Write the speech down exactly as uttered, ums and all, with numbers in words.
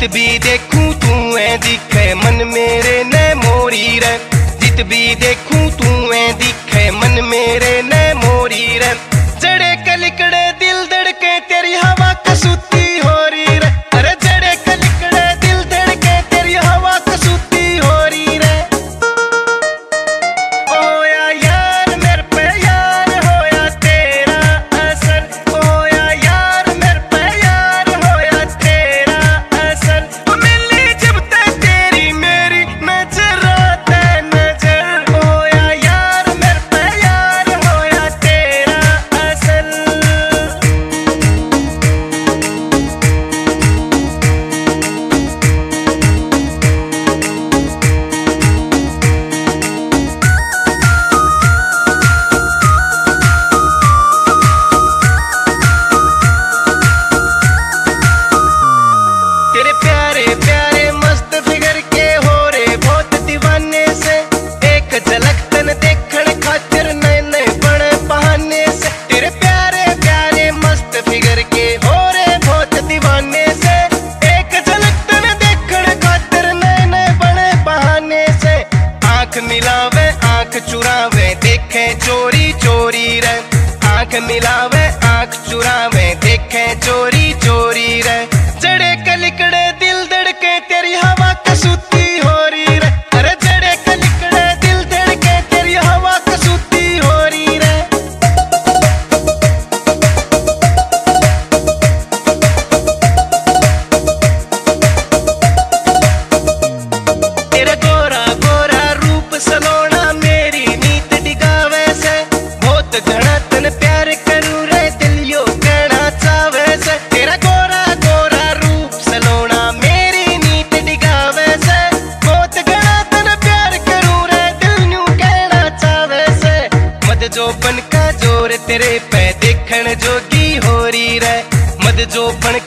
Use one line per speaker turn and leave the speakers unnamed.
जित भी देखूं तू ऐ दिखे मन मेरे ने मोरी रे। जित भी देखूं तू ऐ दिखे मन मेरे ने मोरी रे। जड़े कलिकड़े दिल धड़के तेरी हवा कसूती हो रही रे। अरे जड़े कलिकड़े दिल धड़के तेरी हवा कसूती हो रही रे। ओया यार मेरे पे यार होया तेरा असर। ओया यार मेरे पे यार होया तेरा असर। मिली जब तक तेरी मेरी नजर आते नजर। ओया यार मेरे पे यार होया तेरा असर। तेरे प्यारे प्यारे मस्त फिगर के हो रे बहुत दीवाने से। एक झलक तन देखण खातिर नए नए बड़े बहाने से। तेरे प्यारे प्यारे मस्त फिगर के हो रे बहुत दीवाने से। एक झलक तन देखण खातिर नए नए बड़े बहाने से। आंख मिलावे आंख चुरावे देखे चोरी चोरी रे। आंख मिलावे आंख चुरावे देखे चोरी चोरी रे। जड़े कलिकड़े दिल धड़के तेरी हवा कसूती हो रही रे। अरे जड़े कलिकड़े दिल धड़के तेरी हवा कसूती हो रही रे। तेरा गोरा गोरा रूप सलोना मेरी नीत डिगावे से। बहुत घना तन प्यार करूं रे दिल यो कहना चावे से। तेरा गोरा गोरा रूप सलोना मेरी नीत डिगावे से। बहुत घना तन प्यार करूं रे दिल यूं कहना चावे से। मद जो बन का जोर तेरे पे देखण जोगी हो रही रे। मद जो बन